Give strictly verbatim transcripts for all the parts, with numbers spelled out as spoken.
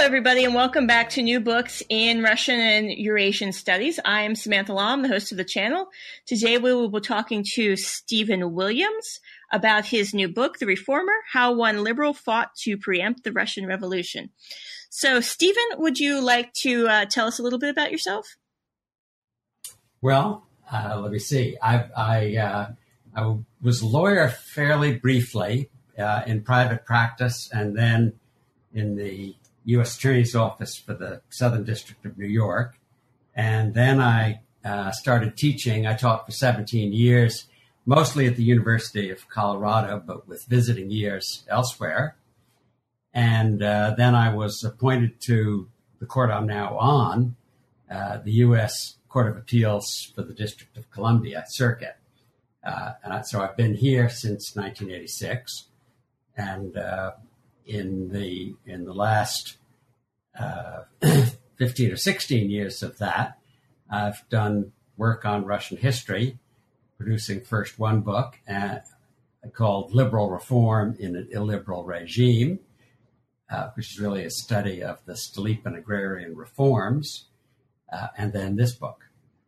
everybody, and welcome back to New Books in Russian and Eurasian Studies. I am Samantha Law, I'm the host of the channel. Today we will be talking to Stephen Williams about his new book, The Reformer, How One Liberal Fought to Preempt the Russian Revolution. So, Stephen, would you like to uh, tell us a little bit about yourself? Well, uh, let me see. I, I, uh, I was a lawyer fairly briefly uh, in private practice, and then in the U S Attorney's Office for the Southern District of New York. And then I uh, started teaching. I taught for seventeen years, mostly at the University of Colorado, but with visiting years elsewhere. And uh, then I was appointed to the court I'm now on, uh, the U S Court of Appeals for the District of Columbia Circuit. Uh, and I, so I've been here since nineteen eighty-six. And uh, in the in the last uh, fifteen or sixteen years of that, I've done work on Russian history, producing first one book uh, called Liberal Reform in an Illiberal Regime, uh, which is really a study of the Stolypin agrarian reforms, uh, and then this book.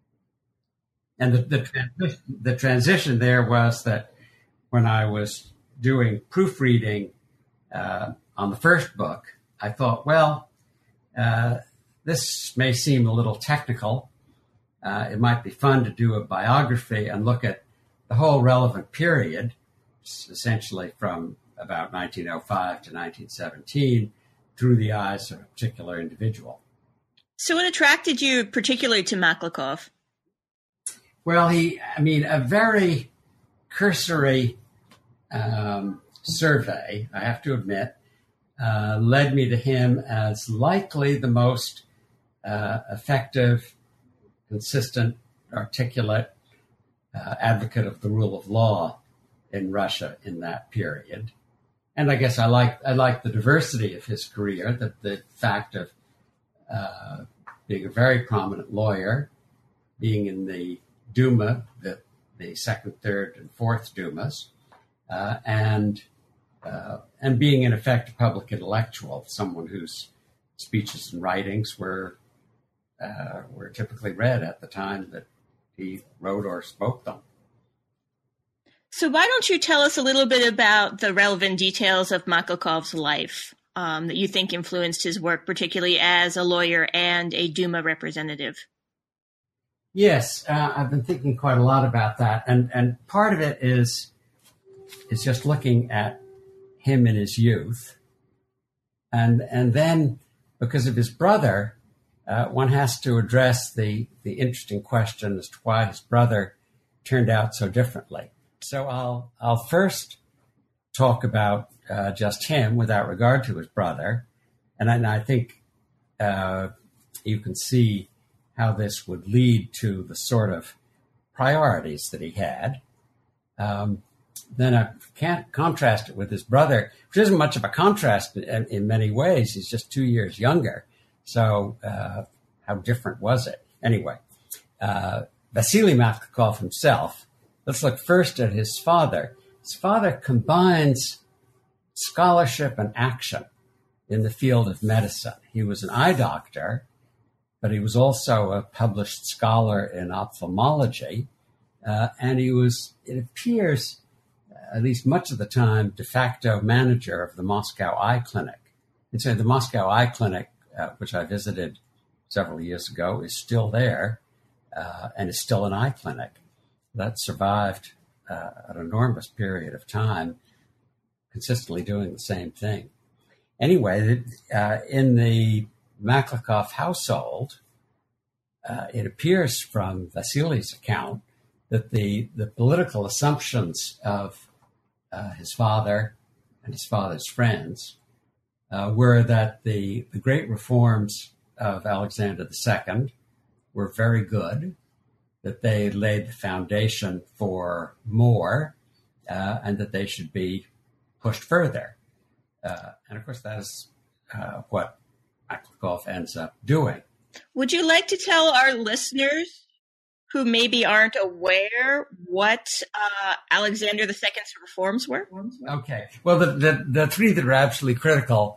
And the, the, transi- the transition there was that when I was doing proofreading Uh, on the first book, I thought, well, uh, this may seem a little technical. Uh, it might be fun to do a biography and look at the whole relevant period, essentially from about nineteen oh five to nineteen seventeen, through the eyes of a particular individual. So what attracted you particularly to Maklakov? Well, he, I mean, a very cursory um, survey, I have to admit, uh, led me to him as likely the most uh, effective, consistent, articulate uh, advocate of the rule of law in Russia in that period. And I guess I like I like the diversity of his career, the, the fact of uh, being a very prominent lawyer, being in the Duma, the, the second, third, and fourth Dumas, uh, and Uh, and being, in effect, a public intellectual, someone whose speeches and writings were uh, were typically read at the time that he wrote or spoke them. So why don't you tell us a little bit about the relevant details of Maklakov's life um, that you think influenced his work, particularly as a lawyer and a Duma representative? Yes, uh, I've been thinking quite a lot about that. And, and part of it is, is just looking at him in his youth. And and then, because of his brother, uh, one has to address the, the interesting question as to why his brother turned out so differently. So I'll I'll first talk about uh, just him without regard to his brother. And I, and I think uh, you can see how this would lead to the sort of priorities that he had. Um, Then I can't contrast it with his brother, which isn't much of a contrast in, in many ways. He's just two years younger. So uh, how different was it? Anyway, uh, Vasily Maklakov himself, let's look first at his father. His father combines scholarship and action in the field of medicine. He was an eye doctor, but he was also a published scholar in ophthalmology. Uh, and he was, it appears, at least much of the time, de facto manager of the Moscow Eye Clinic. And so the Moscow Eye Clinic, uh, which I visited several years ago, is still there uh, and is still an eye clinic. That survived uh, an enormous period of time, consistently doing the same thing. Anyway, uh, in the Maklakov household, uh, it appears from Vasily's account that the, the political assumptions of uh, his father and his father's friends uh, were that the, the great reforms of Alexander the Second were very good, that they laid the foundation for more, uh, and that they should be pushed further. Uh, and of course, that is uh, what Maklakov ends up doing. Would you like to tell our listeners who maybe aren't aware what uh, Alexander the Second's reforms were? Okay. Well, the, the, the three that are absolutely critical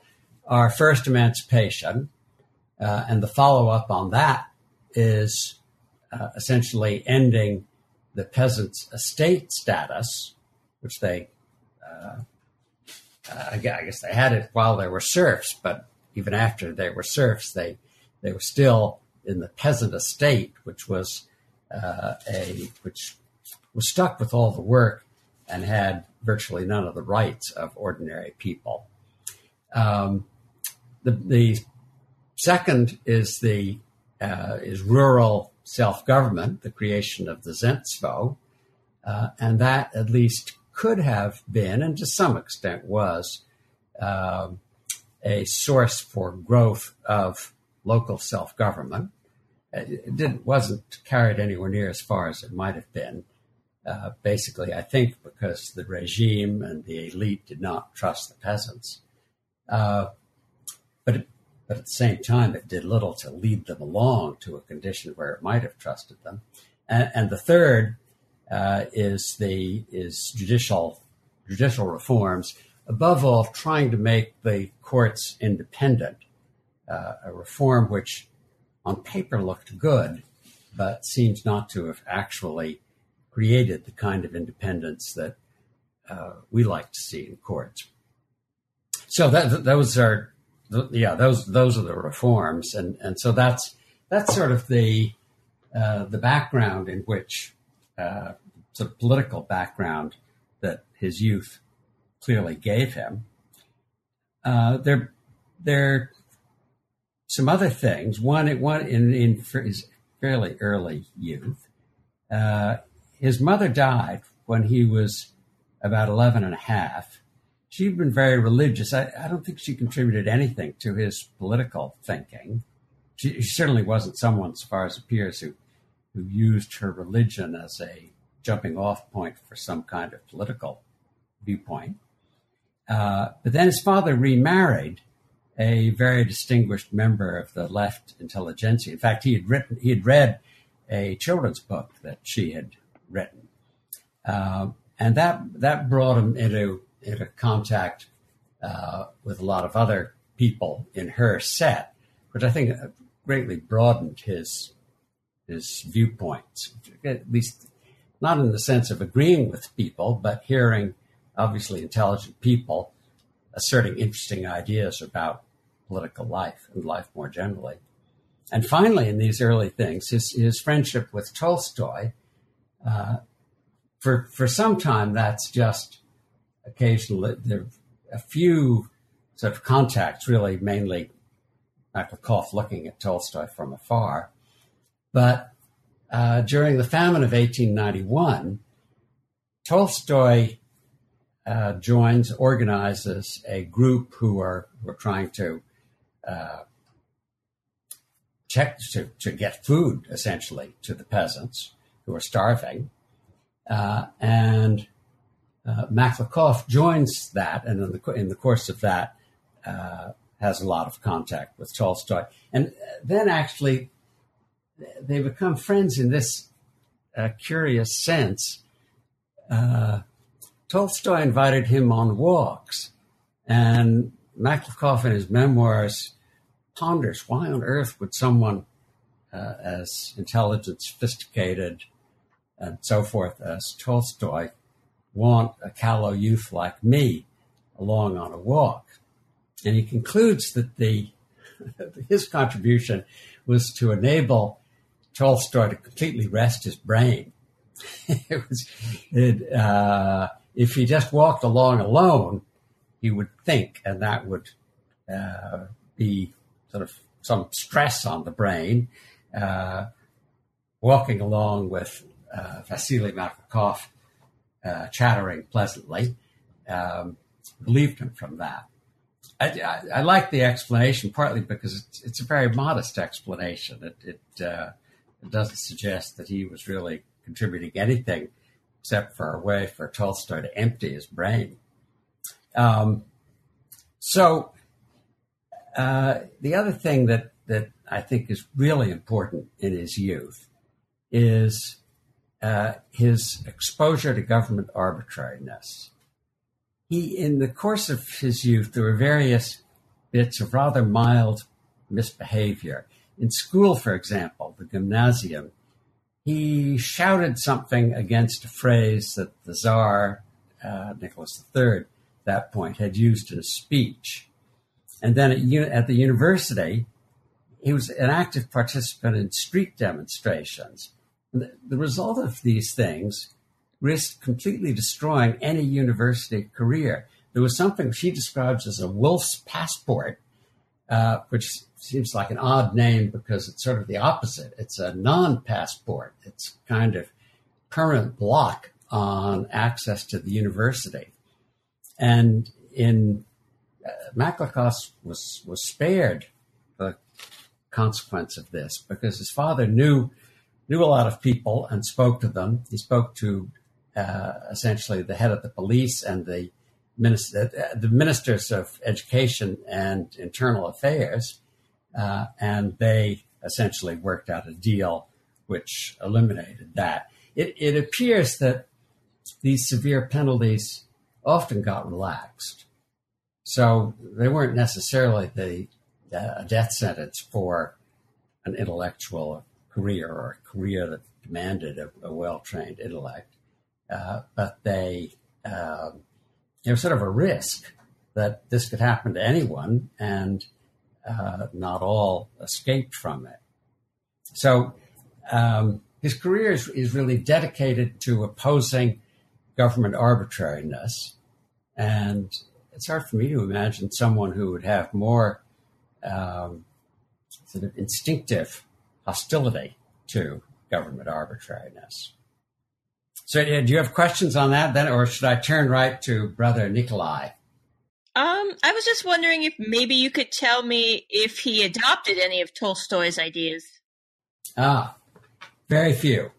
are first emancipation, uh, and the follow-up on that is uh, essentially ending the peasants' estate status, which they, uh, uh, I guess they had it while they were serfs, but even after they were serfs, they, they were still in the peasant estate, which was uh, a which was stuck with all the work and had virtually none of the rights of ordinary people. Um, the, the second is the uh, is rural self-government, the creation of the Zemstvo, uh, and that at least could have been, and to some extent was, uh, a source for growth of local self-government. It didn't, wasn't carried anywhere near as far as it might have been. Uh, basically, I think because the regime and the elite did not trust the peasants. Uh, but, it, but at the same time, it did little to lead them along to a condition where it might have trusted them. And, and the third uh, is the is judicial judicial reforms. Above all, trying to make the courts independent, uh, a reform which on paper looked good, but seems not to have actually created the kind of independence that uh, we like to see in courts. So that, those are, yeah, those those are the reforms, and, and so that's that's sort of the uh, the background in which uh, sort of political background that his youth clearly gave him. Uh, there, there are some other things. One, one in, in his fairly early youth, uh, his mother died when he was about eleven and a half. She'd been very religious. I, I don't think she contributed anything to his political thinking. She, she certainly wasn't someone, as far as it appears, who, who used her religion as a jumping off point for some kind of political viewpoint. Uh, but then his father remarried a very distinguished member of the left intelligentsia. In fact, he had written, he had read a children's book that she had written, uh, and that that brought him into into contact uh, with a lot of other people in her set, which I think greatly broadened his his viewpoints. At least, not in the sense of agreeing with people, but hearing obviously intelligent people asserting interesting ideas about political life and life more generally. And finally, in these early things, his, his friendship with Tolstoy, uh, for, for some time, that's just occasionally, there a few sort of contacts, really mainly Maklakov looking at Tolstoy from afar. But uh, during the famine of eighteen ninety-one, Tolstoy uh, joins, organizes a group who are, who are trying to uh, check to, to get food, essentially, to the peasants who are starving. Uh, and uh, Maklakov joins that, and in the, in the course of that, uh, has a lot of contact with Tolstoy. And then actually, they become friends in this uh, curious sense. Uh, Tolstoy invited him on walks, and Maklakov in his memoirs ponders, why on earth would someone uh, as intelligent, sophisticated, and so forth as Tolstoy want a callow youth like me along on a walk? And he concludes that the his contribution was to enable Tolstoy to completely rest his brain. it was, it, uh, if he just walked along alone, he would think, and that would uh, be sort of some stress on the brain. Uh, walking along with uh, Vasily Maklakov, uh, chattering pleasantly, um, relieved him from that. I, I, I like the explanation, partly because it's, it's a very modest explanation. It, it, uh, it doesn't suggest that he was really contributing anything except for a way for Tolstoy to empty his brain. Um, so uh, the other thing that, that I think is really important in his youth is uh, his exposure to government arbitrariness. He, in the course of his youth, there were various bits of rather mild misbehavior. In school, for example, the gymnasium, he shouted something against a phrase that the Tsar, uh, Nicholas the Third, at that point, had used in a speech. And then at, at the university, he was an active participant in street demonstrations. And the, the result of these things risked completely destroying any university career. There was something she describes as a wolf's passport, uh, which seems like an odd name because it's sort of the opposite. It's a non-passport. It's kind of permanent block on access to the university. And in uh, Maklakovs was was spared the consequence of this because his father knew knew a lot of people and spoke to them. He spoke to uh, essentially the head of the police and the minister, the ministers of education and internal affairs, uh, and they essentially worked out a deal which eliminated that. It, it appears that these severe penalties often got relaxed. So they weren't necessarily the uh, death sentence for an intellectual career or a career that demanded a, a well-trained intellect, uh, but they, uh, there was sort of a risk that this could happen to anyone, and uh, not all escaped from it. So um, his career is, is really dedicated to opposing government arbitrariness, and it's hard for me to imagine someone who would have more um, sort of instinctive hostility to government arbitrariness. So do you have questions on that then, or should I turn right to Brother Nikolai? Um, I was just wondering if maybe you could tell me if he adopted any of Tolstoy's ideas. Ah, very few.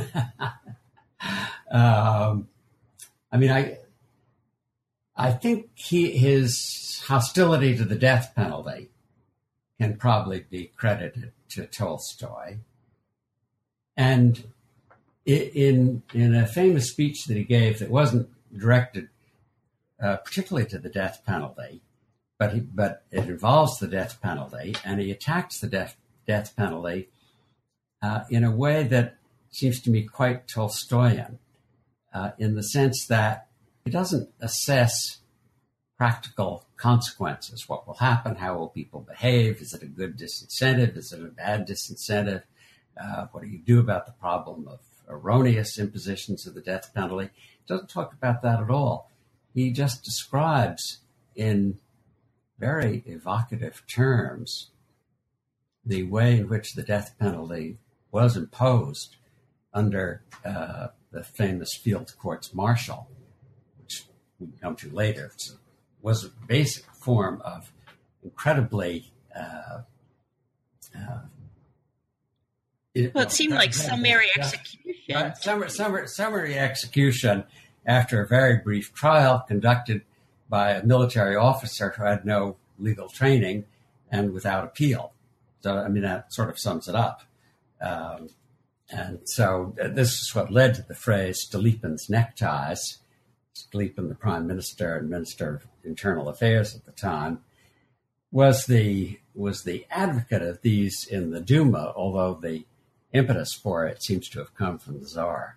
um, I mean, I I think he, his hostility to the death penalty can probably be credited to Tolstoy. And in in a famous speech that he gave that wasn't directed uh, particularly to the death penalty, but he, but it involves the death penalty, and he attacks the death death penalty uh, in a way that seems to me quite Tolstoyan, uh, in the sense that he doesn't assess practical consequences. What will happen? How will people behave? Is it a good disincentive? Is it a bad disincentive? Uh, what do you do about the problem of erroneous impositions of the death penalty? He doesn't talk about that at all. He just describes in very evocative terms the way in which the death penalty was imposed under uh, the famous field courts martial, which we come to later. It was a basic form of incredibly uh, uh, It, well, it seemed like summary execution. Uh, summary, summary, summary execution after a very brief trial conducted by a military officer who had no legal training and without appeal. So, I mean, that sort of sums it up. Um, and so uh, this is what led to the phrase Stolypin's neckties. Stolypin, the prime minister and minister of internal affairs at the time, was the was the advocate of these in the Duma, although the impetus for it seems to have come from the Tsar.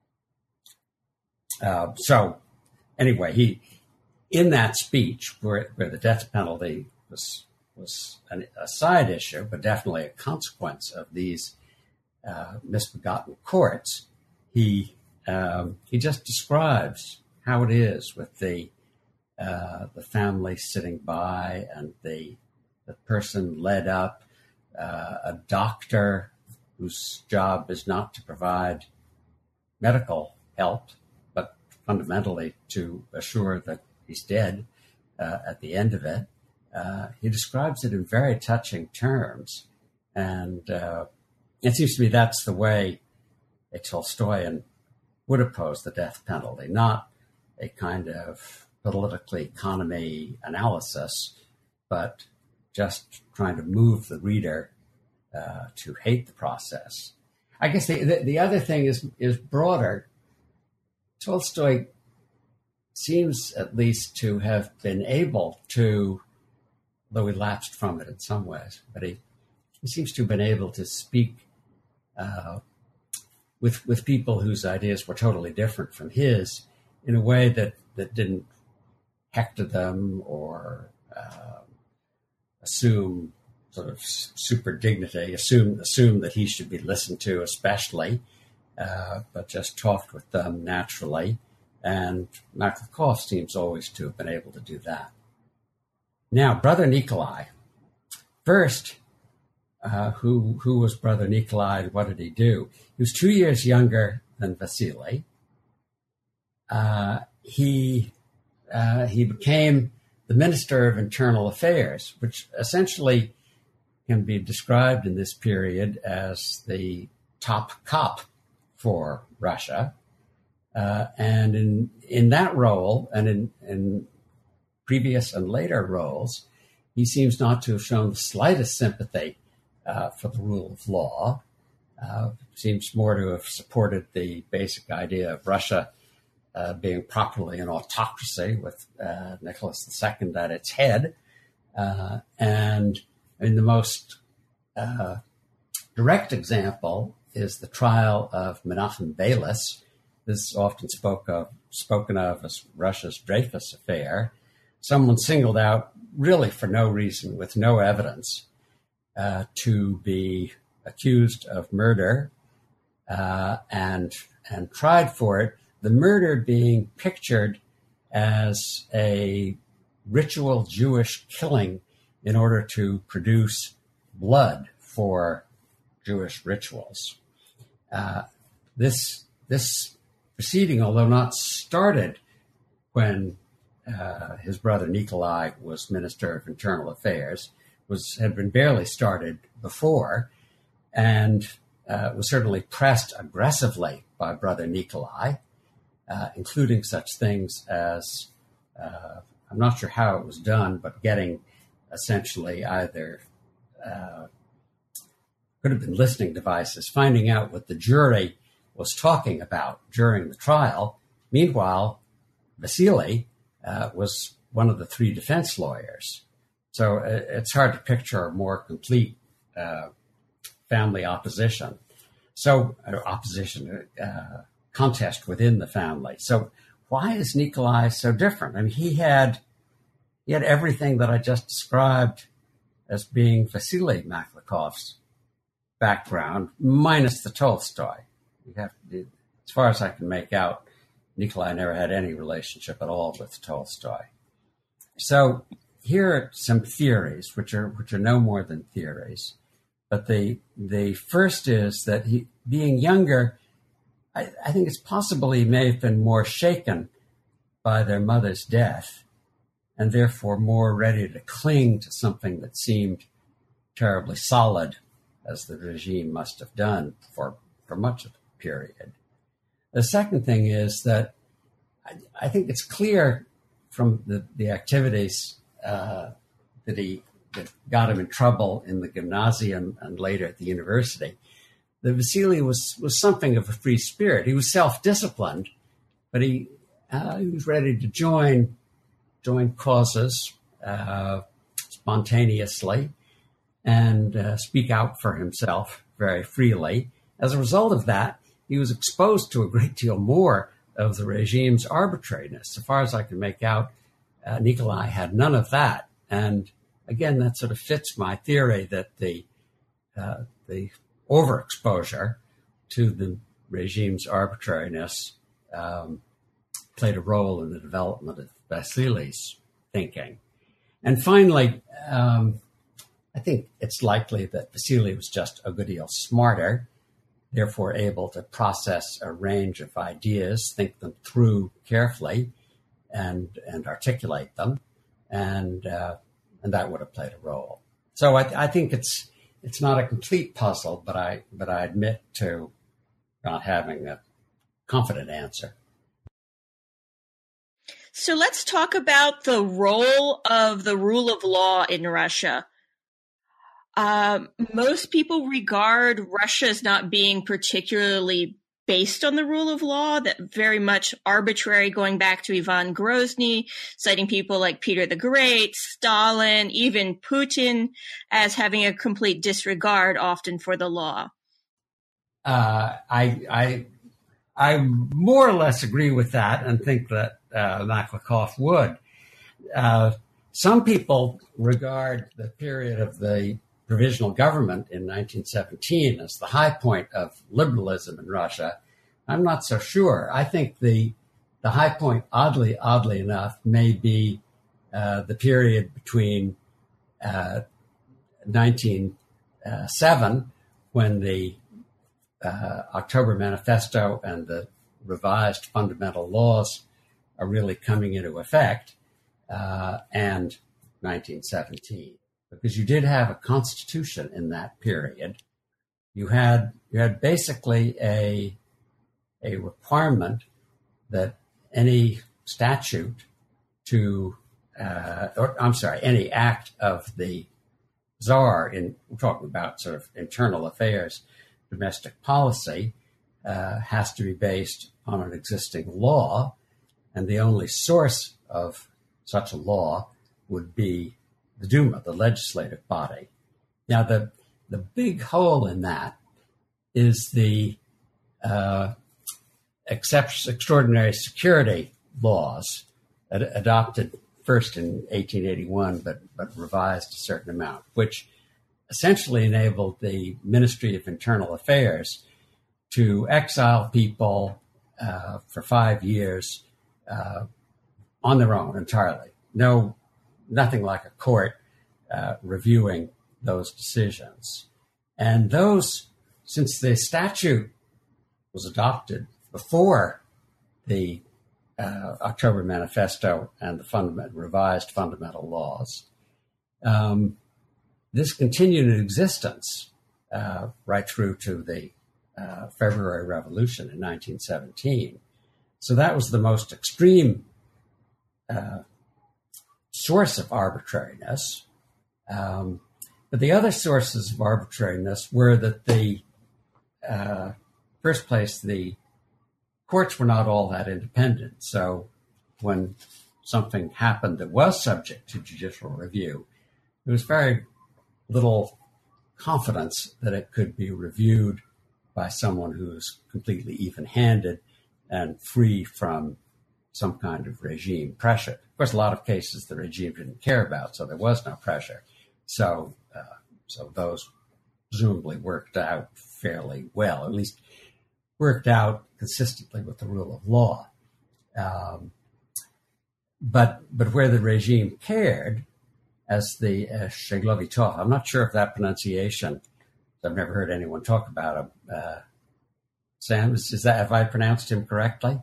Uh, so, anyway, he in that speech where, where the death penalty was was an, a side issue, but definitely a consequence of these uh, misbegotten courts, he um, he just describes how it is with the uh, the family sitting by and the the person led up, uh, a doctor whose job is not to provide medical help, but fundamentally to assure that he's dead uh, at the end of it. Uh, he describes it in very touching terms. And uh, it seems to me that's the way a Tolstoyan would oppose the death penalty, not a kind of political economy analysis, but just trying to move the reader uh, to hate the process. I guess the, the, the other thing is, is broader. Tolstoy seems at least to have been able to though he lapsed from it in some ways. But he, he seems to have been able to speak uh, with with people whose ideas were totally different from his in a way that, that didn't hector them or uh, assume sort of super dignity, assume assume that he should be listened to especially, uh, but just talked with them naturally. And Maklakov seems always to have been able to do that. Now, Brother Nikolai. First, uh, who who was Brother Nikolai and what did he do? He was two years younger than Vasily. Uh, he uh, he became the Minister of Internal Affairs, which essentially can be described in this period as the top cop for Russia. Uh, and in in that role, and in, in previous and later roles, he seems not to have shown the slightest sympathy uh, for the rule of law. Uh, seems more to have supported the basic idea of Russia uh, being properly an autocracy with uh, Nicholas the Second at its head. Uh, and in the most uh, direct example is the trial of Menachem Beilis. This is often spoke of, spoken of as Russia's Dreyfus affair. Someone singled out, really for no reason, with no evidence, uh, to be accused of murder uh, and and tried for it. The murder being pictured as a ritual Jewish killing in order to produce blood for Jewish rituals. Uh, this this proceeding, although not started when uh, his brother Nikolai was Minister of Internal Affairs, was had been barely started before, and uh, was certainly pressed aggressively by brother Nikolai, uh, including such things as, uh, I'm not sure how it was done, but getting essentially either, uh, could have been listening devices, finding out what the jury was talking about during the trial. Meanwhile, Vasily uh, was one of the three defense lawyers. So uh, it's hard to picture a more complete uh, family opposition. So uh, opposition, uh, contest within the family. So why is Nikolai so different? I mean, he had he had everything that I just described as being Vasily Maklakov's background, minus the Tolstoy. You have to, as far as I can make out, Nikolai never had any relationship at all with Tolstoy. So here are some theories, which are which are no more than theories. But the the first is that he, being younger, I, I think it's possible he may have been more shaken by their mother's death, and therefore more ready to cling to something that seemed terribly solid, as the regime must have done for, for much of the period. The second thing is that I, I think it's clear from the, the activities uh, that he that got him in trouble in the gymnasium and later at the university, that Vasily was, was something of a free spirit. He was self-disciplined, but he, uh, he was ready to join, join causes uh, spontaneously and uh, speak out for himself very freely. As a result of that, he was exposed to a great deal more of the regime's arbitrariness. So far as I can make out, uh, Nikolai had none of that. And again, that sort of fits my theory that the uh, the overexposure to the regime's arbitrariness um, played a role in the development of Vasily's thinking. And finally, um, I think it's likely that Vasily was just a good deal smarter, therefore able to process a range of ideas, think them through carefully, and and articulate them, and uh, and that would have played a role. So I, I think it's it's not a complete puzzle, but I but I admit to not having a confident answer. So let's talk about the role of the rule of law in Russia. Um, most people regard Russia as not being particularly based on the rule of law, that very much arbitrary, going back to Ivan Grozny, citing people like Peter the Great, Stalin, even Putin, as having a complete disregard often for the law? Uh, I, I, I more or less agree with that and think that uh, Maklakoff would. Uh, some people regard the period of the provisional government in nineteen seventeen as the high point of liberalism in Russia. I'm not so sure. I think the the high point, oddly, oddly enough, may be uh, the period between uh, nineteen oh seven, when the uh, October Manifesto and the revised fundamental laws are really coming into effect, uh, and nineteen seventeen. Because you did have a constitution in that period. You had you had basically a a requirement that any statute to, uh, or I'm sorry, any act of the Tsar, in we're talking about sort of internal affairs, domestic policy, uh, has to be based on an existing law, and the only source of such a law would be the Duma, the legislative body. Now, the the big hole in that is the uh, except, extraordinary security laws ad- adopted first in eighteen eighty-one, but but revised a certain amount, which essentially enabled the Ministry of Internal Affairs to exile people uh, for five years uh, on their own entirely. No. Nothing like a court uh, reviewing those decisions. And those, since the statute was adopted before the uh, October Manifesto and the fundament, revised fundamental laws, um, this continued in existence uh, right through to the uh, February Revolution in nineteen seventeen. So that was the most extreme uh, source of arbitrariness. Um, but the other sources of arbitrariness were that the, uh, first place, the courts were not all that independent. So when something happened that was subject to judicial review, there was very little confidence that it could be reviewed by someone who was completely even-handed and free from some kind of regime pressure. Of course, a lot of cases the regime didn't care about, so there was no pressure. So, uh, so those presumably worked out fairly well, at least worked out consistently with the rule of law. Um, but but where the regime cared, as the uh, Sheglovitov, I'm not sure if that pronunciation, I've never heard anyone talk about him. Uh, Sam, is, is that, have I pronounced him correctly?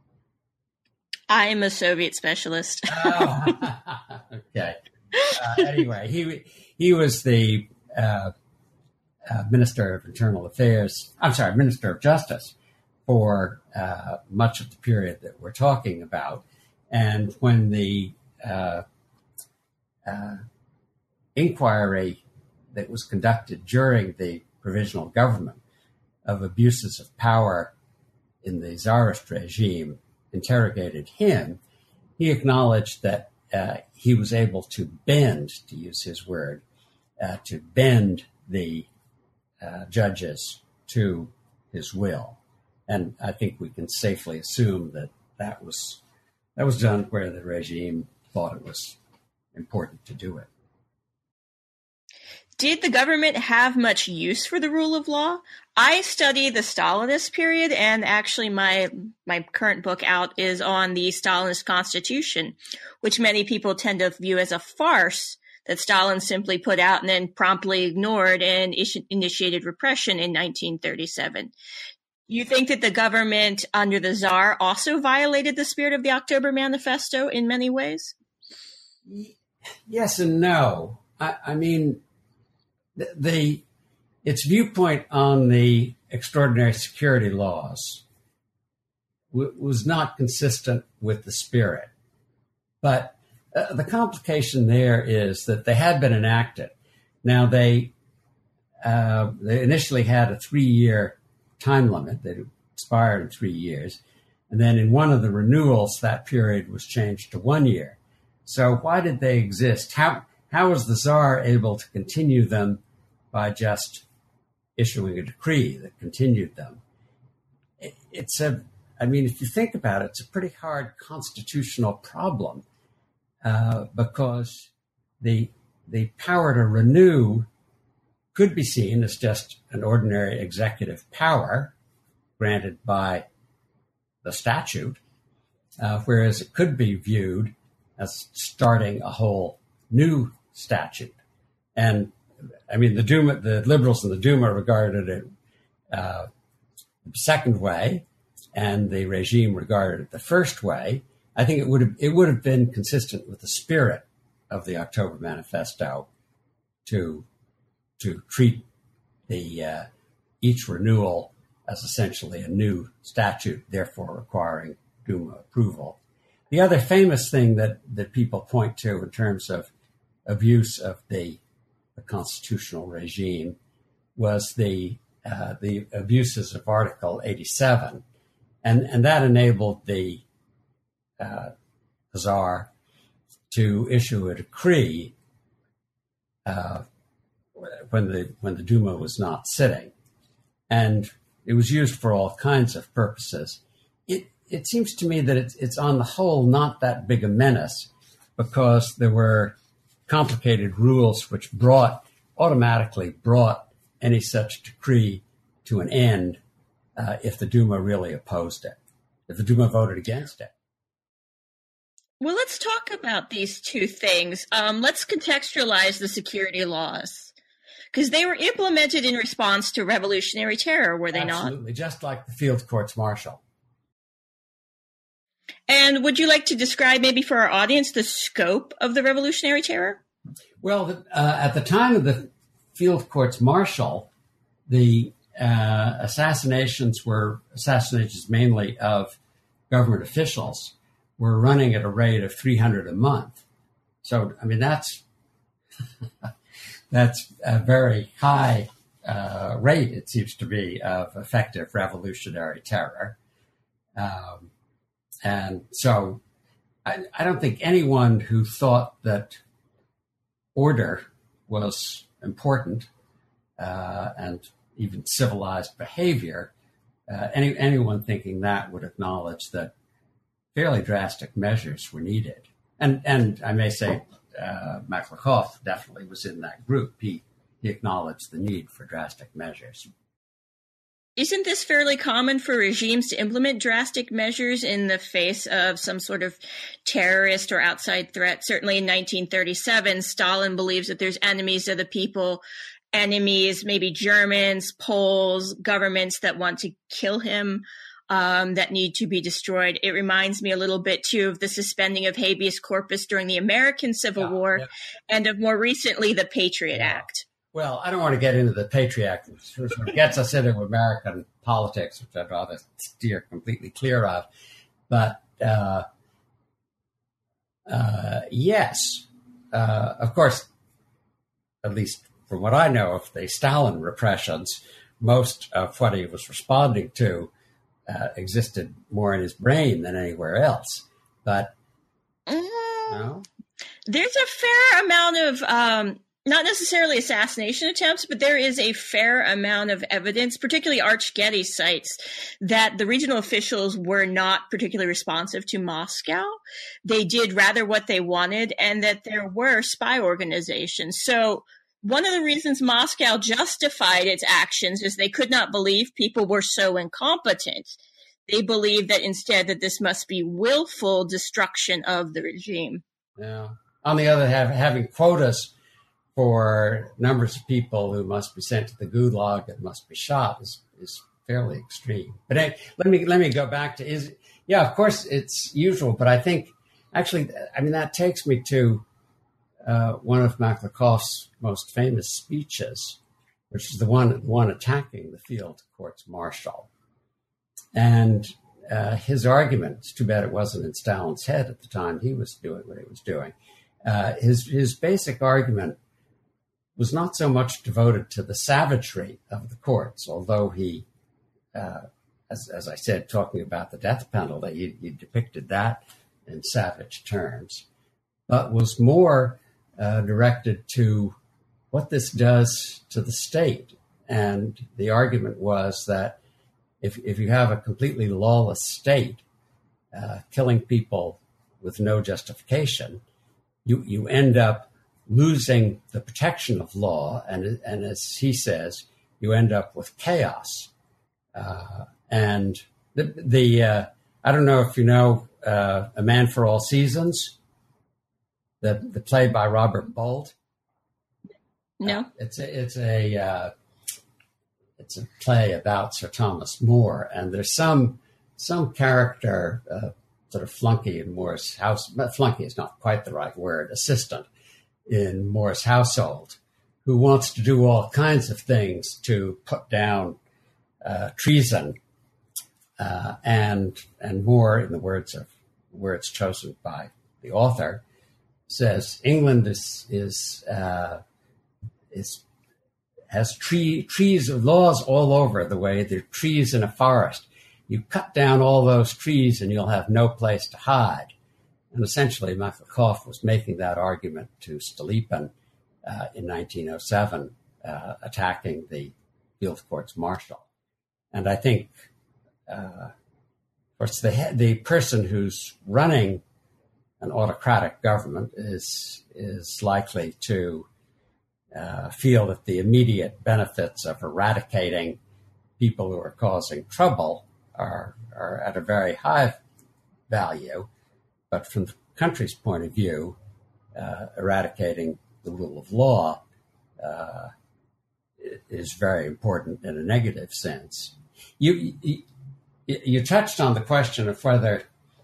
I am a Soviet specialist. Oh, okay. Uh, anyway, he he was the uh, uh, Minister of Internal Affairs. I'm sorry, Minister of Justice for uh, much of the period that we're talking about. And when the uh, uh, inquiry that was conducted during the provisional government of abuses of power in the Tsarist regime interrogated him, he acknowledged that uh, he was able to bend, to use his word, uh, to bend the uh, judges to his will. And I think we can safely assume that that was, that was done where the regime thought it was important to do it. Did the government have much use for the rule of law? I study the Stalinist period, and actually my my current book out is on the Stalinist constitution, which many people tend to view as a farce that Stalin simply put out and then promptly ignored and is- initiated repression in nineteen thirty-seven. You think that the government under the Tsar also violated the spirit of the October Manifesto in many ways? Yes and no. I, I mean, the, the its viewpoint on the extraordinary security laws w- was not consistent with the spirit. But uh, the complication there is that they had been enacted. Now, they, uh, they initially had a three-year time limit. They expire in three years. And then in one of the renewals, that period was changed to one year. So why did they exist? How how was the Tsar able to continue them by just issuing a decree that continued them? It, it's a, I mean, if you think about it, it's a pretty hard constitutional problem uh, because the the power to renew could be seen as just an ordinary executive power granted by the statute, uh, whereas it could be viewed as starting a whole new statute. And I mean, the Duma, the liberals in the Duma regarded it uh, the second way, and the regime regarded it the first way. I think it would have it would have been consistent with the spirit of the October Manifesto to to treat the uh, each renewal as essentially a new statute, therefore requiring Duma approval. The other famous thing that, that people point to in terms of abuse of the, the constitutional regime was the uh, the abuses of Article eighty-seven, and and that enabled the uh, Tsar to issue a decree uh, when the when the Duma was not sitting, and it was used for all kinds of purposes. It it seems to me that it's it's on the whole not that big a menace, because there were complicated rules which brought automatically brought any such decree to an end uh, if the Duma really opposed it, if the Duma voted against it. Well, let's talk about these two things. Um, let's contextualize the security laws, because they were implemented in response to revolutionary terror, were they Absolutely, not? Absolutely, just like the field courts martial. And would you like to describe maybe for our audience the scope of the revolutionary terror? Well, the, uh, at the time of the field courts martial, the uh, assassinations were assassinations mainly of government officials, were running at a rate of three hundred a month. So, I mean, that's that's a very high uh, rate, it seems to be, of effective revolutionary terror. Um, and so I, I don't think anyone who thought that order was important uh, and even civilized behavior, uh, any, anyone thinking that would acknowledge that fairly drastic measures were needed. And and I may say uh, Maklakoff definitely was in that group. He, he acknowledged the need for drastic measures. Isn't this fairly common for regimes to implement drastic measures in the face of some sort of terrorist or outside threat? Certainly in nineteen thirty-seven, Stalin believes that there's enemies of the people, enemies, maybe Germans, Poles, governments that want to kill him, um, that need to be destroyed. It reminds me a little bit, too, of the suspending of habeas corpus during the American Civil yeah, War yeah. and of more recently the Patriot yeah. Act. Well, I don't want to get into the Patriot Act, which gets us into American politics, which I'd rather steer completely clear of. But uh, uh, yes, uh, of course, at least from what I know of the Stalin repressions, most of what he was responding to uh, existed more in his brain than anywhere else. But mm-hmm. no? There's a fair amount of... Um not necessarily assassination attempts, but there is a fair amount of evidence, particularly Arch Getty cites, that the regional officials were not particularly responsive to Moscow. They did rather what they wanted, and that there were spy organizations. So one of the reasons Moscow justified its actions is they could not believe people were so incompetent. They believed that instead that this must be willful destruction of the regime. Yeah. On the other hand, having quotas for numbers of people who must be sent to the gulag and must be shot is, is fairly extreme. But hey, let me let me go back to is yeah, of course it's usual, but I think actually, I mean that takes me to uh, one of Maklakoff's most famous speeches, which is the one one attacking the field courts martial, and uh, his argument. It's too bad it wasn't in Stalin's head at the time he was doing what he was doing. Uh, his his basic argument was not so much devoted to the savagery of the courts, although he uh, as, as I said, talking about the death penalty, he, he depicted that in savage terms, but was more uh, directed to what this does to the state. And the argument was that if, if you have a completely lawless state uh, killing people with no justification, you, you end up losing the protection of law. And, and as he says, you end up with chaos. Uh, and the, the uh, I don't know if you know uh, A Man for All Seasons, the, the play by Robert Bolt. No. Uh, it's a, it's a, uh, it's a play about Sir Thomas More, and there's some, some character, uh, sort of flunky in More's house, but flunky is not quite the right word, assistant in More's household, who wants to do all kinds of things to put down uh, treason, uh, and and More, in the words of words chosen by the author, says England is is uh, is has tree trees of laws all over the way there are trees in a forest. You cut down all those trees and you'll have no place to hide. And essentially, Makhloukov was making that argument to Stolypin uh, in nineteen oh seven, uh, attacking the field courts martial. And I think, uh, of course, the the person who's running an autocratic government is is likely to uh, feel that the immediate benefits of eradicating people who are causing trouble are are at a very high value. But from the country's point of view, uh, eradicating the rule of law uh, is very important in a negative sense. You, you you touched on the question of whether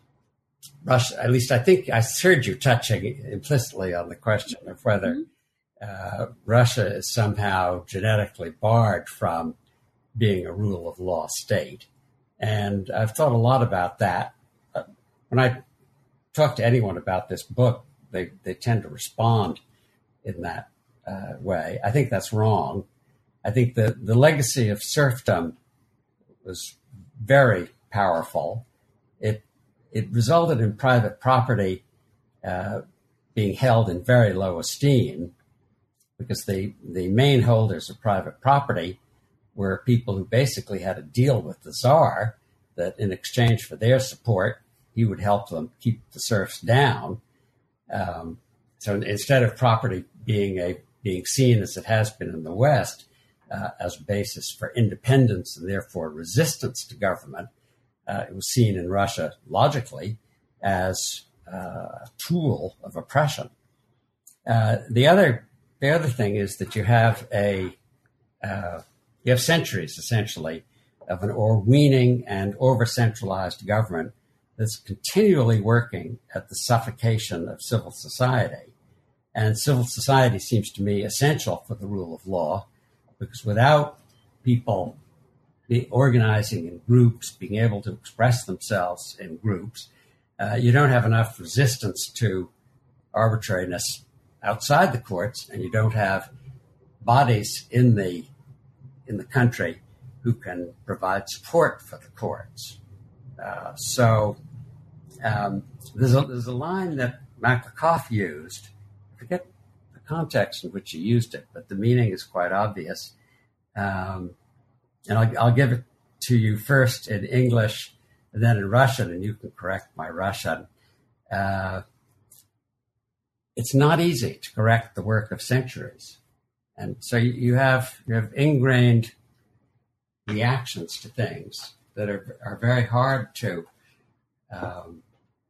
Russia, at least I think I heard you touching implicitly on the question of whether uh, Russia is somehow genetically barred from being a rule of law state. And I've thought a lot about that. When I talk to anyone about this book, they, they tend to respond in that uh, way. I think that's wrong. I think the, the legacy of serfdom was very powerful. It it resulted in private property uh, being held in very low esteem because the, the main holders of private property were people who basically had a deal with the Tsar that in exchange for their support, he would help them keep the serfs down. Um, so instead of property being a being seen as it has been in the West uh, as a basis for independence and therefore resistance to government, uh, it was seen in Russia logically as uh, a tool of oppression. Uh, the other the other thing is that you have a uh, you have centuries essentially of an overweening and over-centralized government that's continually working at the suffocation of civil society. And civil society seems to me essential for the rule of law, because without people be organizing in groups, being able to express themselves in groups, uh, you don't have enough resistance to arbitrariness outside the courts, and you don't have bodies in the in the country who can provide support for the courts. Uh, so um, there's, a, there's a line that Makhloukov used. I forget the context in which he used it, but the meaning is quite obvious. Um, and I'll, I'll give it to you first in English and then in Russian, and you can correct my Russian. Uh, it's not easy to correct the work of centuries. And so you have you have ingrained reactions to things that are are very hard to um,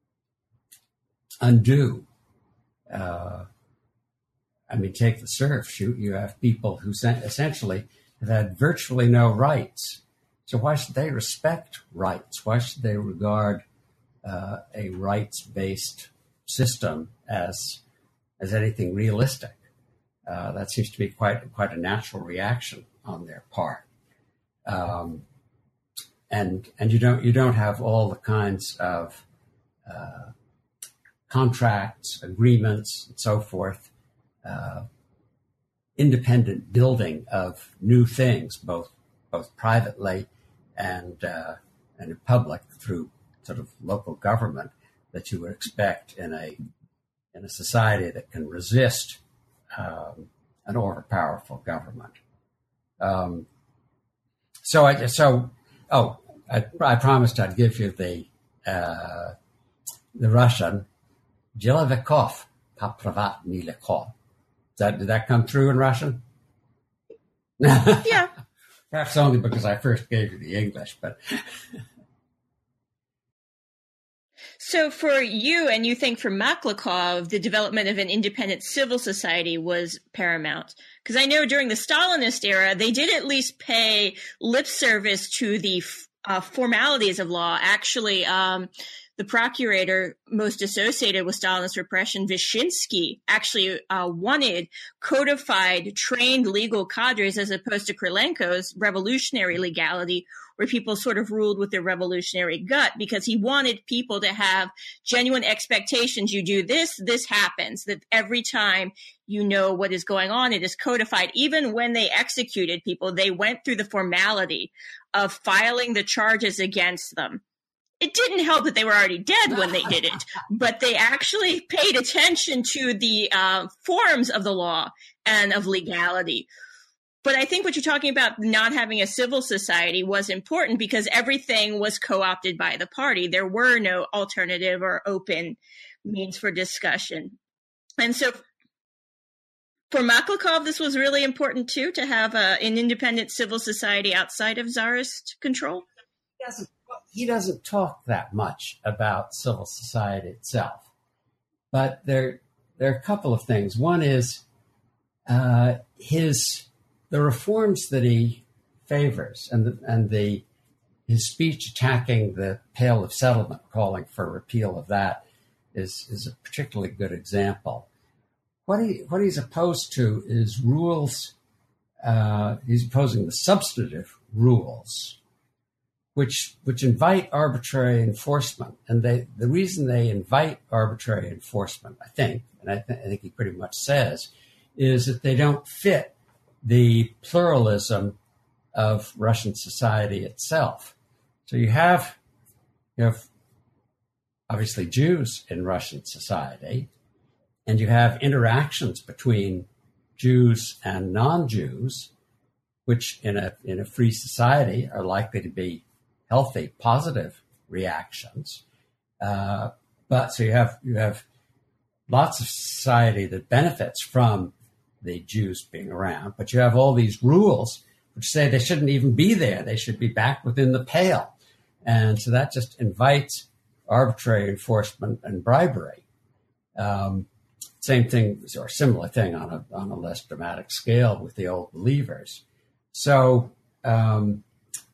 undo. Uh, I mean, take the serfs. You you have people who essentially have had virtually no rights. So why should they respect rights? Why should they regard uh, a rights-based system as as anything realistic? Uh, that seems to be quite quite a natural reaction on their part. Um, and and you don't you don't have all the kinds of uh, contracts, agreements, and so forth, uh, independent building of new things, both both privately and uh, and in public through sort of local government that you would expect in a in a society that can resist um, an overpowerful government. Um, so I so oh I, I promised I'd give you the uh, the Russian Jilevikov Papravat Milakov. That did that come through in Russian? Yeah. Perhaps only because I first gave you the English, but. So for you, and you think for Maklakov, the development of an independent civil society was paramount. Because I know during the Stalinist era, they did at least pay lip service to the uh, formalities of law. Actually, um, the procurator most associated with Stalinist repression, Vyshinsky, actually uh, wanted codified, trained legal cadres as opposed to Krylenko's revolutionary legality, where people sort of ruled with their revolutionary gut, because he wanted people to have genuine expectations. You do this, this happens, that every time you know what is going on, it is codified. Even when they executed people, they went through the formality of filing the charges against them. It didn't help that they were already dead when they did it, but they actually paid attention to the uh, forms of the law and of legality. But I think what you're talking about, not having a civil society, was important because everything was co-opted by the party. There were no alternative or open means for discussion. And so for Maklakov, this was really important too, to have a, an independent civil society outside of Tsarist control. He doesn't, he doesn't talk that much about civil society itself. But there, there are a couple of things. One is uh, his... the reforms that he favors and the, and the his speech attacking the Pale of Settlement, calling for repeal of that, is is a particularly good example. What he what he's opposed to is rules. Uh, he's opposing the substantive rules, which which invite arbitrary enforcement. And they the reason they invite arbitrary enforcement, I think, and I, th- I think he pretty much says, is that they don't fit the pluralism of Russian society itself. So you have, you have obviously Jews in Russian society, and you have interactions between Jews and non-Jews, which in a in a free society are likely to be healthy, positive reactions. Uh, but so you have you have lots of society that benefits from the Jews being around, but you have all these rules which say they shouldn't even be there. They should be back within the pale. And so that just invites arbitrary enforcement and bribery. Um, same thing, or similar thing on a, on a less dramatic scale with the Old Believers. So um,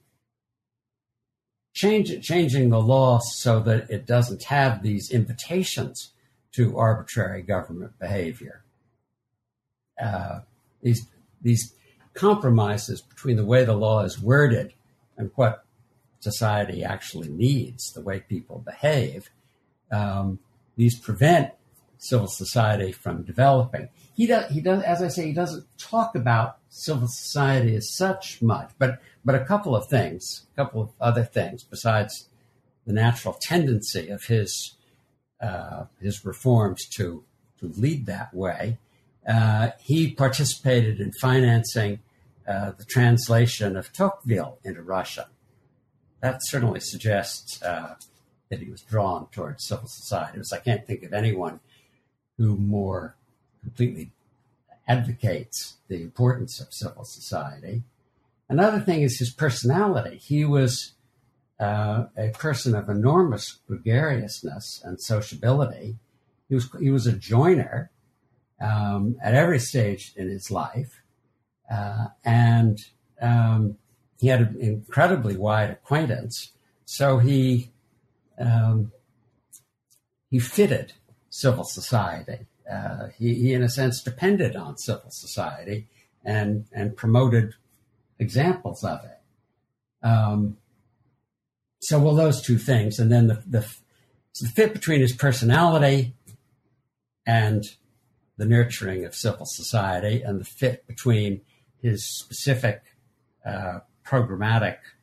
change, changing the law so that it doesn't have these invitations to arbitrary government behavior. Uh, these these compromises between the way the law is worded and what society actually needs, the way people behave, um, these prevent civil society from developing. He does, he does, as I say, he doesn't talk about civil society as such much, but but a couple of things, a couple of other things besides the natural tendency of his uh, his reforms to to lead that way. Uh, he participated in financing uh, the translation of Tocqueville into Russian. That certainly suggests uh, that he was drawn towards civil society. I can't think of anyone who more completely advocates the importance of civil society. Another thing is his personality. He was uh, a person of enormous gregariousness and sociability. He was he was a joiner um, at every stage in his life, uh, and um, he had an incredibly wide acquaintance. So he um, he fitted civil society. Uh, he, he, in a sense, depended on civil society and and promoted examples of it. Um, so, well, those two things, and then the the, so the fit between his personality and the nurturing of civil society, and the fit between his specific uh, programmatic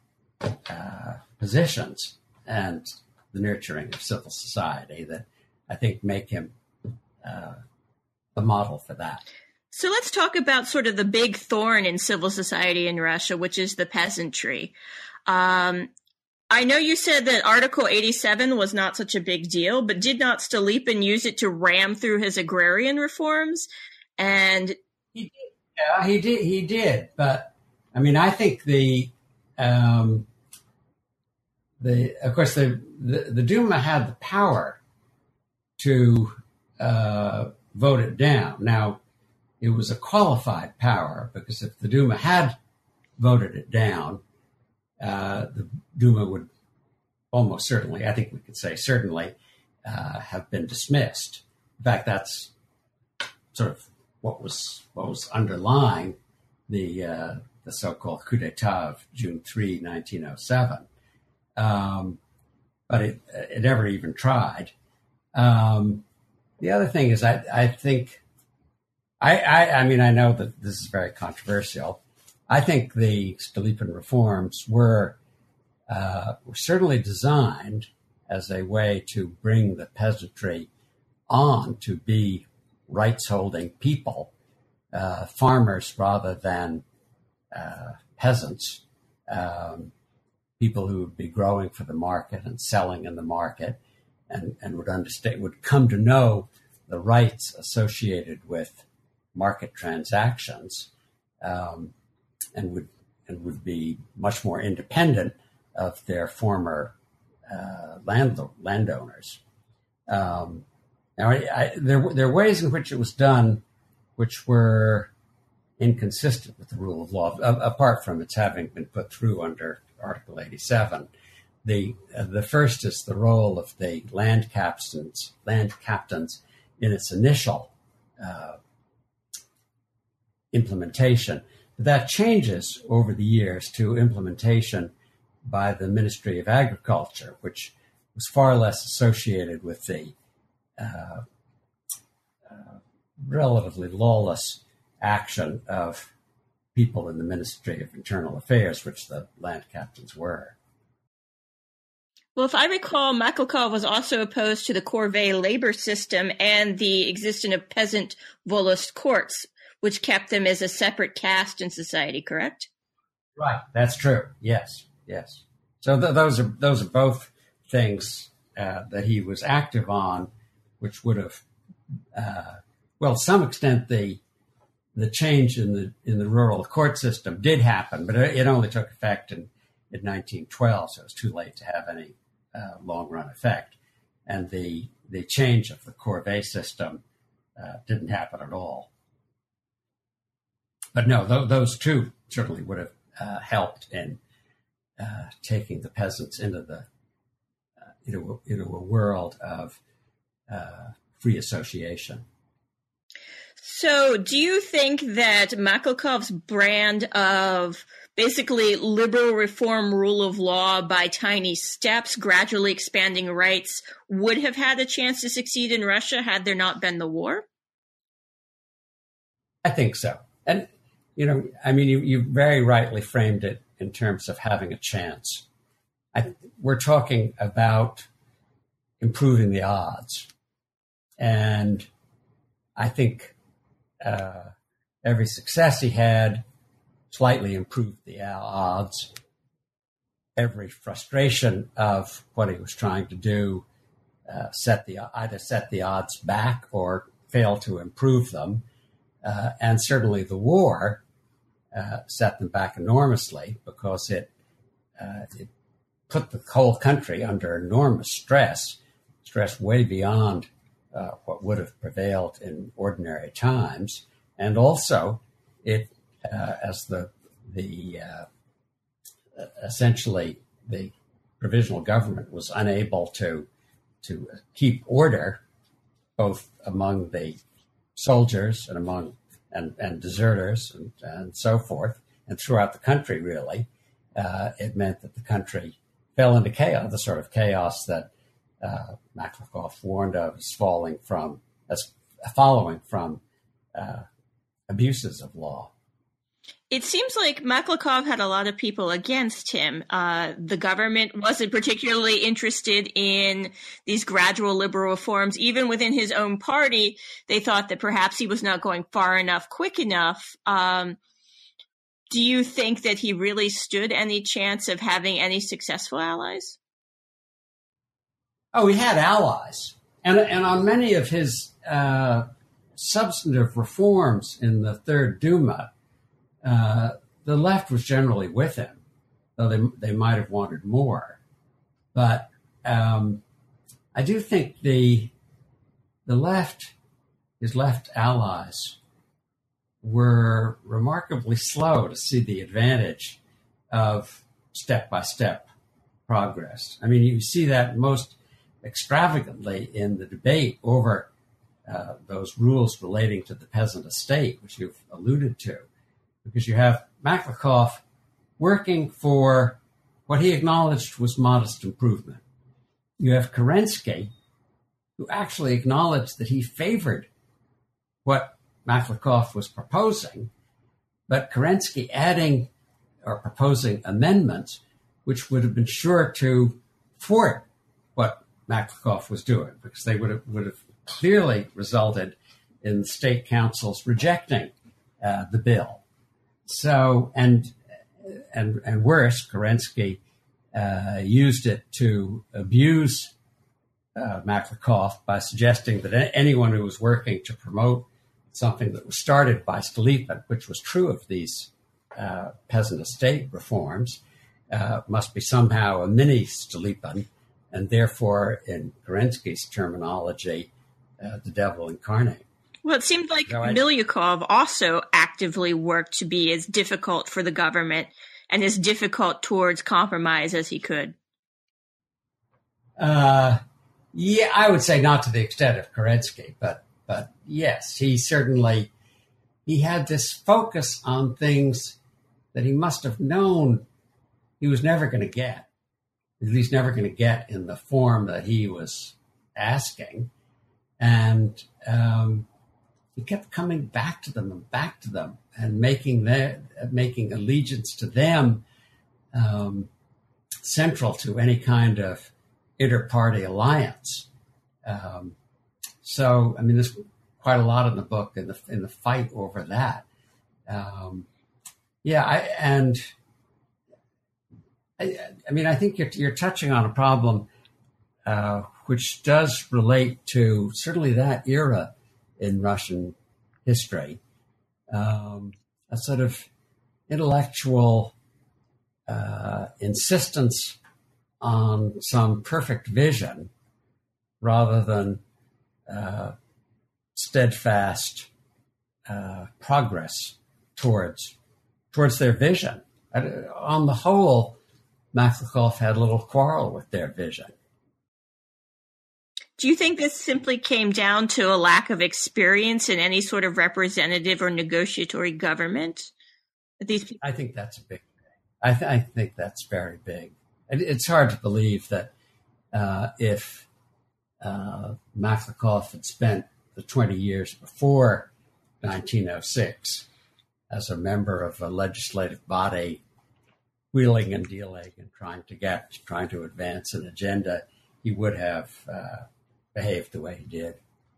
uh, positions and the nurturing of civil society that I think make him uh, the model for that. So let's talk about sort of the big thorn in civil society in Russia, which is the peasantry. Um, I know you said that Article eighty-seven was not such a big deal, but did not Stolypin use it to ram through his agrarian reforms? And he did, yeah, he did, he did. But I mean, I think the um, the of course the, the the Duma had the power to uh, vote it down. Now, it was a qualified power because if the Duma had voted it down, uh, the Duma would almost certainly, I think we could say certainly, uh, have been dismissed. In fact, that's sort of what was what was underlying the uh, the so-called coup d'état of June third, nineteen oh seven. Um, but it it never even tried. Um, the other thing is, I I think. I, I, I mean, I know that this is very controversial. I think the Stolypin reforms were, uh, were certainly designed as a way to bring the peasantry on to be rights-holding people, uh, farmers rather than uh, peasants, um, people who would be growing for the market and selling in the market, and, and would understand, would come to know the rights associated with market transactions, um, and would and would be much more independent of their former uh, land landowners. Um, now, I, I, there there are ways in which it was done, which were inconsistent with the rule of law. A, apart from its having been put through under Article eighty-seven, the uh, the first is the role of the land captains land captains in its initial Uh, implementation. That changes over the years to implementation by the Ministry of Agriculture, which was far less associated with the uh, uh, relatively lawless action of people in the Ministry of Internal Affairs, which the land captains were. Well, if I recall, Maklakov was also opposed to the corvée labor system and the existence of peasant volust courts, which kept them as a separate caste in society, correct? Right, that's true. Yes, yes. So th- those are those are both things uh, that he was active on, which would have, uh, well, to some extent, the the change in the in the rural court system did happen, but it only took effect in, in nineteen twelve, so it was too late to have any uh, long run effect. And the the change of the corvée system uh, didn't happen at all. But no, th- those two certainly would have uh, helped in uh, taking the peasants into the uh, into, a, into a world of uh, free association. So, do you think that Maklakov's brand of basically liberal reform, rule of law by tiny steps, gradually expanding rights, would have had a chance to succeed in Russia had there not been the war? I think so. And you know, I mean, you, you very rightly framed it in terms of having a chance. I, we're talking about improving the odds. And I think uh, every success he had slightly improved the odds. Every frustration of what he was trying to do uh, set the either set the odds back or failed to improve them. Uh, and certainly the war Uh, set them back enormously because it uh, it put the whole country under enormous stress, stress way beyond uh, what would have prevailed in ordinary times, and also it uh, as the the uh, essentially the provisional government was unable to to keep order both among the soldiers and among And, and deserters and, and so forth, and throughout the country, really, uh, it meant that the country fell into chaos, the sort of chaos that uh, Maklakov warned of as falling from, as following from uh, abuses of law. It seems like Maklakov had a lot of people against him. Uh, the government wasn't particularly interested in these gradual liberal reforms. Even within his own party, they thought that perhaps he was not going far enough, quick enough. Um, do you think that he really stood any chance of having any successful allies? Oh, he had allies. And, and on many of his uh, substantive reforms in the Third Duma, Uh, the left was generally with him, though they they might have wanted more. But um, I do think the the left, his left allies, were remarkably slow to see the advantage of step-by-step progress. I mean, you see that most extravagantly in the debate over uh, those rules relating to the peasant estate, which you've alluded to. Because you have Maklakov working for what he acknowledged was modest improvement. You have Kerensky, who actually acknowledged that he favored what Maklakov was proposing, but Kerensky adding or proposing amendments which would have been sure to thwart what Maklakov was doing, because they would have, would have clearly resulted in the state councils rejecting uh, the bill. So, and and and worse, Kerensky uh, used it to abuse uh, Maklakov by suggesting that anyone who was working to promote something that was started by Stolypin, which was true of these uh, peasant estate reforms, uh, must be somehow a mini Stolypin, and therefore, in Kerensky's terminology, uh, the devil incarnate. Well, it seemed like so I, Milyukov also actively worked to be as difficult for the government and as difficult towards compromise as he could. Uh, yeah, I would say not to the extent of Kerensky, but but yes, he certainly he had this focus on things that he must have known he was never going to get, at least never going to get in the form that he was asking, and. Um, He kept coming back to them and back to them and making their, making allegiance to them um, central to any kind of inter-party alliance. Um, so, I mean, there's quite a lot in the book in the in the fight over that. Um, yeah, I, and I, I mean, I think you're, you're touching on a problem uh, which does relate to certainly that era in Russian history, um, a sort of intellectual uh, insistence on some perfect vision rather than uh, steadfast uh, progress towards towards their vision. On the whole, Maklakov had a little quarrel with their vision. Do you think this simply came down to a lack of experience in any sort of representative or negotiatory government? These people- I think that's a big thing. I, th- I think that's very big. And it's hard to believe that uh, if uh, Maklakov had spent the twenty years before nineteen oh six as a member of a legislative body, wheeling and dealing and trying to get, trying to advance an agenda, he would have uh, behaved the way he did.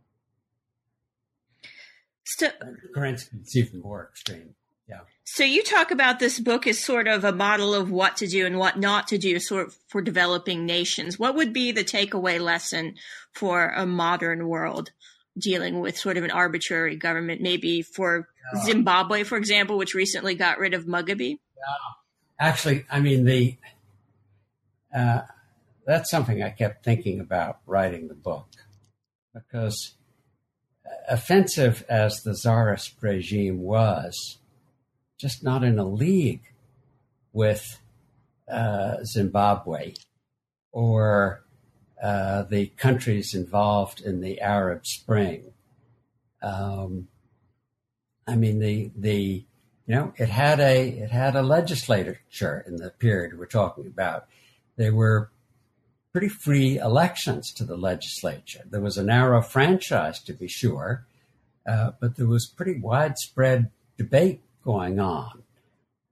So, Kerensky's even more extreme. Yeah. So you talk about this book as sort of a model of what to do and what not to do sort of for developing nations. What would be the takeaway lesson for a modern world dealing with sort of an arbitrary government, maybe for yeah. Zimbabwe, for example, which recently got rid of Mugabe? Yeah. Actually, I mean, the uh, that's something I kept thinking about writing the book, because offensive as the Tsarist regime was, just not in a league with uh, Zimbabwe or uh, the countries involved in the Arab Spring. Um, I mean, the the you know it had a it had a legislature in the period we're talking about. There were pretty free elections to the legislature. There was a narrow franchise, to be sure, uh, but there was pretty widespread debate going on.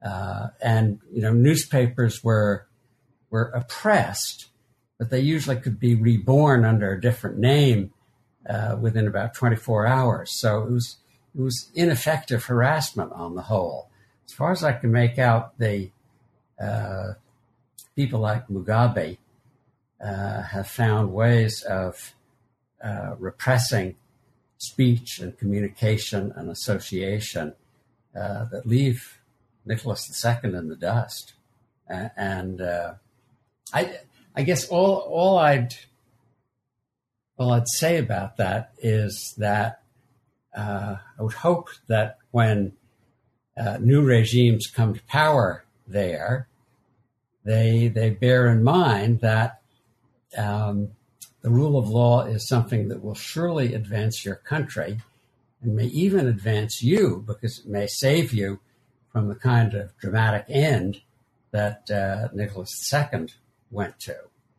Uh, and, you know, newspapers were were oppressed, but they usually could be reborn under a different name uh, within about twenty-four hours. So it was it was ineffective harassment on the whole. As far as I can make out, the uh, people like Mugabe uh, have found ways of uh, repressing speech and communication and association uh, that leave Nicholas the Second in the dust. Uh, and uh, I, I guess all all I'd all I'd say about that is that uh, I would hope that when uh, new regimes come to power there, they they bear in mind that um, the rule of law is something that will surely advance your country and may even advance you, because it may save you from the kind of dramatic end that uh, Nicholas the Second went to.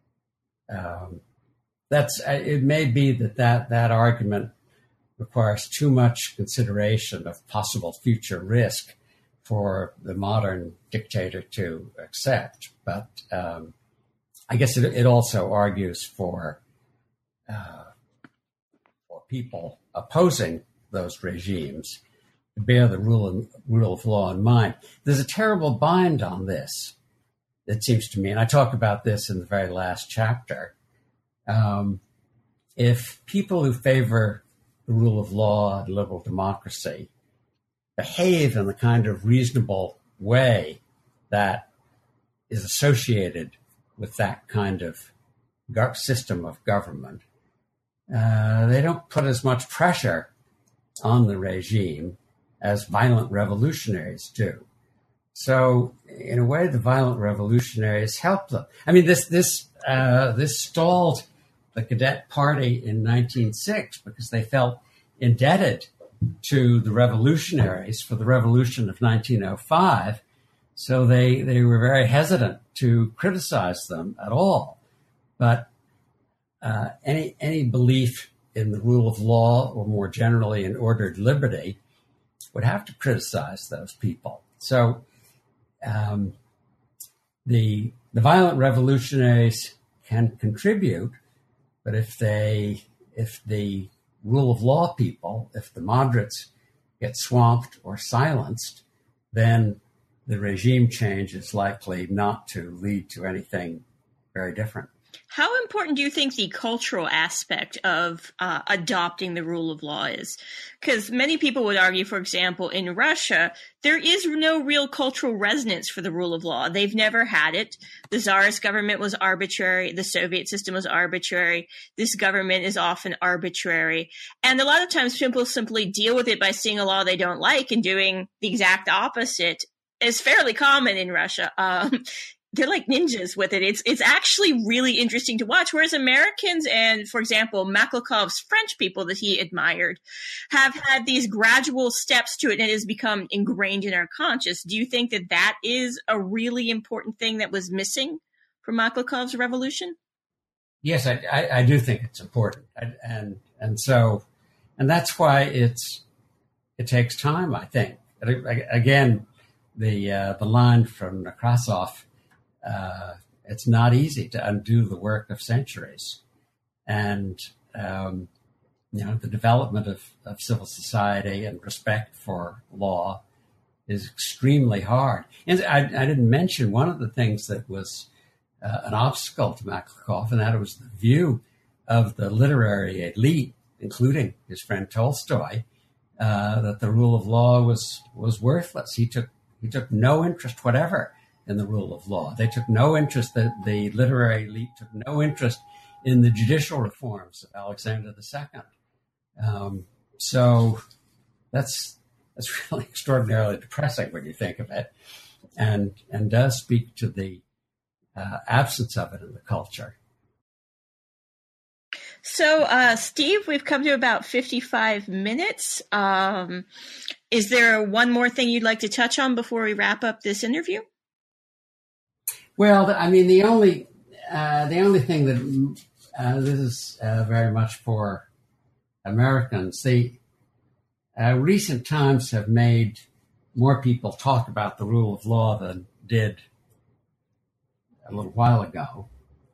Um, that's it may be that, that that argument requires too much consideration of possible future risk for the modern dictator to accept. But um, I guess it, it also argues for uh, for people opposing those regimes to bear the rule of, rule of law in mind. There's a terrible bind on this, it seems to me, and I talk about this in the very last chapter. Um, if people who favor the rule of law and liberal democracy behave in the kind of reasonable way that is associated with that kind of go- system of government, uh, they don't put as much pressure on the regime as violent revolutionaries do. So, in a way, the violent revolutionaries help them. I mean, this this uh, this stalled the Cadet Party in nineteen oh six because they felt indebted to the revolutionaries for the revolution of nineteen oh five. So they they were very hesitant to criticize them at all. But uh, any any belief in the rule of law, or more generally in ordered liberty, would have to criticize those people. So um, the the violent revolutionaries can contribute, but if they if the rule of law people, if the moderates get swamped or silenced, then the regime change is likely not to lead to anything very different. How important do you think the cultural aspect of uh, adopting the rule of law is? Because many people would argue, for example, in Russia, there is no real cultural resonance for the rule of law. They've never had it. The Tsarist government was arbitrary. The Soviet system was arbitrary. This government is often arbitrary. And a lot of times people simply deal with it by seeing a law they don't like and doing the exact opposite. Is fairly common in Russia. Um, they're like ninjas with it. It's it's actually really interesting to watch. Whereas Americans and, for example, Maklakov's French people that he admired have had these gradual steps to it, and it has become ingrained in our conscious. Do you think that that is a really important thing that was missing from Maklakov's revolution? Yes, I, I, I do think it's important, I, and and so and that's why it's it takes time. I think again. The uh, the line from Nekrasov, uh, it's not easy to undo the work of centuries. And, um, you know, the development of, of civil society and respect for law is extremely hard. And I, I didn't mention one of the things that was uh, an obstacle to Maklakov, and that was the view of the literary elite, including his friend Tolstoy, uh, that the rule of law was was worthless. He took He took no interest whatever in the rule of law. They took no interest, the, the literary elite took no interest in the judicial reforms of Alexander the Second. Um, so that's that's really extraordinarily depressing when you think of it, and and does speak to the uh, absence of it in the culture. So, uh, Steve, we've come to about fifty-five minutes. Um, is there one more thing you'd like to touch on before we wrap up this interview? Well, I mean, the only uh, the only thing that uh, this is uh, very much for Americans. The uh, recent times have made more people talk about the rule of law than did a little while ago.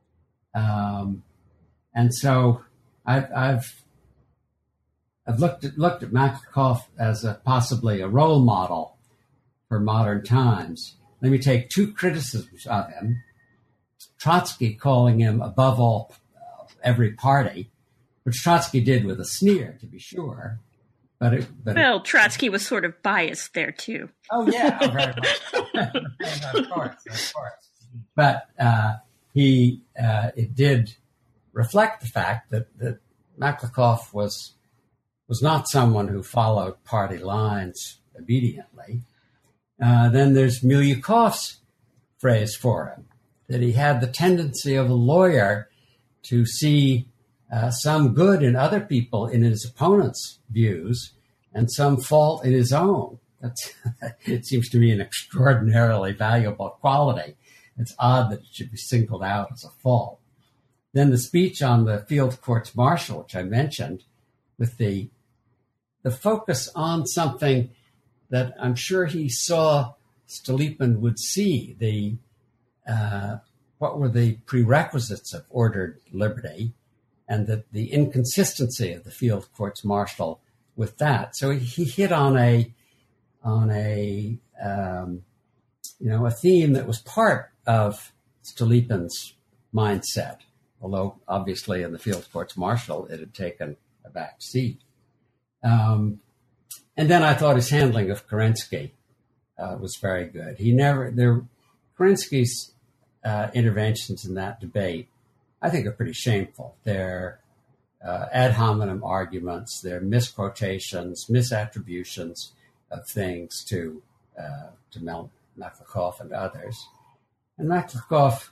Um, and so I've, I've, I've looked at, looked at Maklakoff as a, possibly a role model for modern times. Let me take two criticisms of him. Trotsky calling him above all every party, which Trotsky did with a sneer, to be sure. But, it, but well, it, Trotsky was sort of biased there too. Oh yeah, oh, very much. Of course, of course. But uh, he, uh, it did reflect the fact that that Maklakoff was was not someone who followed party lines obediently. Uh, then there's Milyukov's phrase for him, that he had the tendency of a lawyer to see uh, some good in other people in his opponent's views and some fault in his own. That's, it seems to me an extraordinarily valuable quality. It's odd that it should be singled out as a fault. Then the speech on the field courts martial, which I mentioned, with the the focus on something that I'm sure he saw Stolypin would see, the uh, what were the prerequisites of ordered liberty, and the, the inconsistency of the field courts martial with that. So he hit on a on a um, you know a theme that was part of Stolypin's mindset, although obviously in the field courts martial it had taken a back seat. Um, and then I thought his handling of Kerensky uh, was very good. He never there Kerensky's uh, interventions in that debate, I think, are pretty shameful. They're uh, ad hominem arguments, they're misquotations, misattributions of things to uh, to Maklakoff and others. And Maklakoff,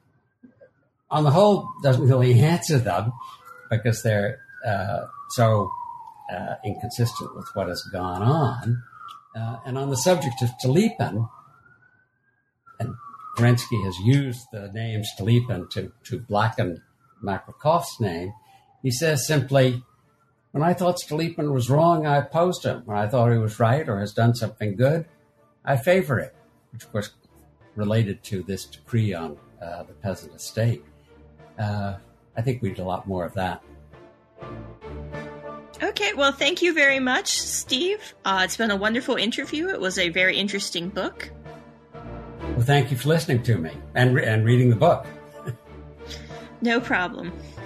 on the whole, doesn't really answer them because they're uh, so uh, inconsistent with what has gone on. Uh, and on the subject of Stolypin, and Kerensky has used the name Stolypin to, to blacken Maklakoff's name, he says simply, when I thought Stolypin was wrong, I opposed him. When I thought he was right or has done something good, I favor it, which of course related to this decree on uh, the peasant estate. Uh, I think we need a lot more of that. Okay, well, thank you very much, Steve. Uh, it's been a wonderful interview. It was a very interesting book. Well, thank you for listening to me and, re- and reading the book. No problem.